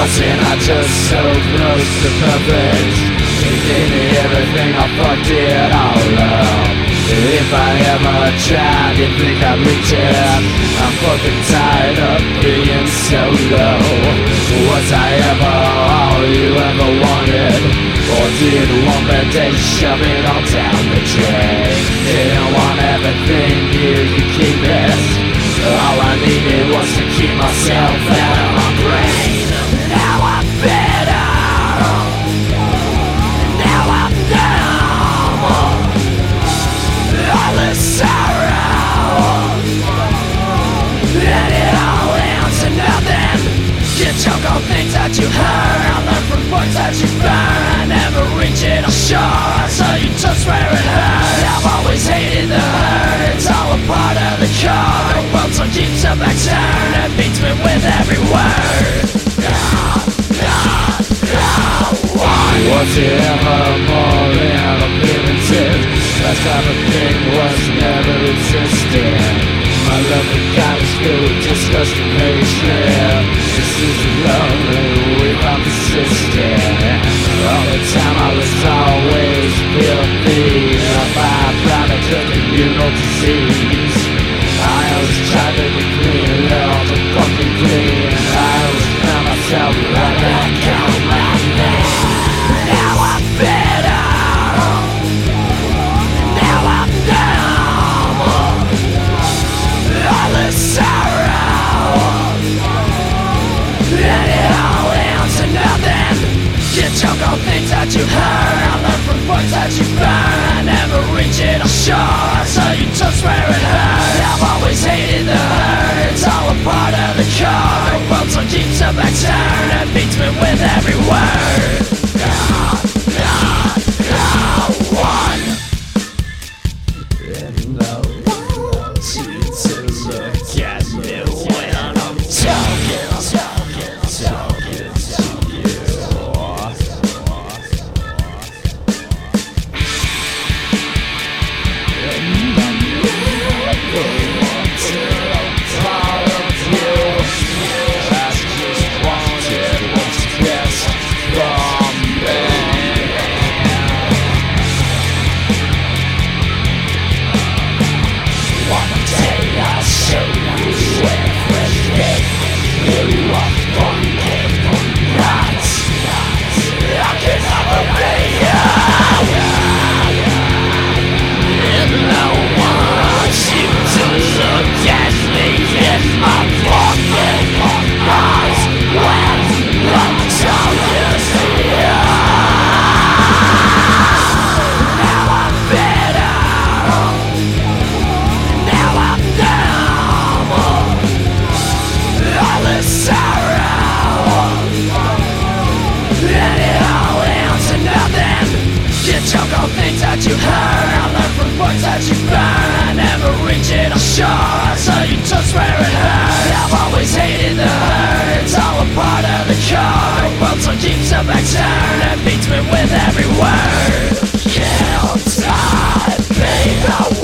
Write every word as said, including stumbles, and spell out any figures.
Wasn't I just so close to perfect? You gave me everything, I fucked it all up. If I ever tried, you think I'd reach it? I'm fucking tired of being so low. Was I ever all you ever wanted? Or did one bad day shove it all down the drain? Didn't want everything, you could keep it. All I needed was to keep myself out of my brain. Now I'm better. Now I'm numb. All the sorrow, and it all amounts to nothing. You choke on things that you heard. I learn from books that you burn. I never reach it ashore, so you just swear it hurt. I've always hated the hurt. It's all a part of the core. The world so keeps a back turn. It beats me with every word. Was it ever more than appearances? That type of thing was never existing. My love for God is filled with disgust and hatred. This is lonely, we've I'm persistent. All the time I was always filthy. A byproduct of communal disease. I always tried to be clean, love to fucking clean. I always found myself like I can't like this. Now I'm better. Now I'm numb. All the sorrow, and it all amounts to nothing. You choke on things that you heard. I learn from books that you burn. I never reach it ashore, so you just swear it hurt. I've always hated the hurt. It's all a part of the core. The world so keeps a back turn. It beats me with every word. One. And I want you to look at me when I'm talking, talking, talking to you. And I never want to part of you. I just wanted what's best from me. One day I'll show you everything. You are fucking nuts. I can never be you. And I want you to look at me in my fucking eyes when I'm talking to you. Now I'm better. Now I'm numb. All the sorrow, and it all amounts to nothing. You choke on things that you heard. I learn from books that you burn. I never reach it ashore, so you just swear it hurt. I've always hated the hurt. It's all a part of the core. The world so keeps a back turn. It beats me with every word. Can't I be the